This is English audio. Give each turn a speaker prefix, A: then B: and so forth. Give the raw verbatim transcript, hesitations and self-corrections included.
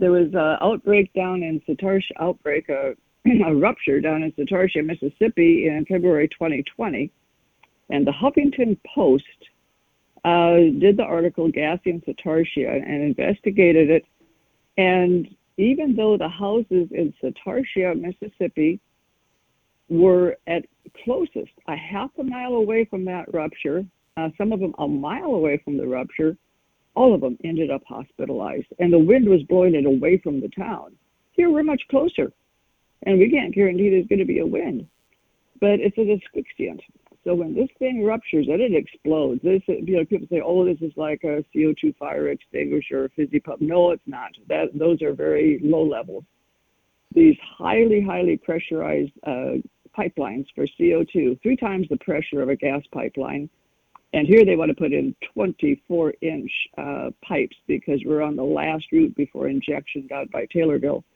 A: there was an outbreak down in Satartia, outbreak, a, a rupture down in Satartia, Mississippi in February twenty twenty. And the Huffington Post uh, did the article Gassing Satartia and investigated it. And even though the houses in Satartia, Mississippi were at closest a half a mile away from that rupture, uh, some of them a mile away from the rupture, all of them ended up hospitalized. And the wind was blowing it away from the town. Here we're much closer, and we can't guarantee there's going to be a wind. But it's an asphyxiant. So when this thing ruptures and it explodes, this, you know, people say, oh, this is like a C O two fire extinguisher or fizzy pump. No, it's not. That, those are very low levels. These highly, highly pressurized uh, pipelines for C O two, three times the pressure of a gas pipeline. And here they want to put in twenty-four inch uh, pipes because we're on the last route before injection got by Taylorville.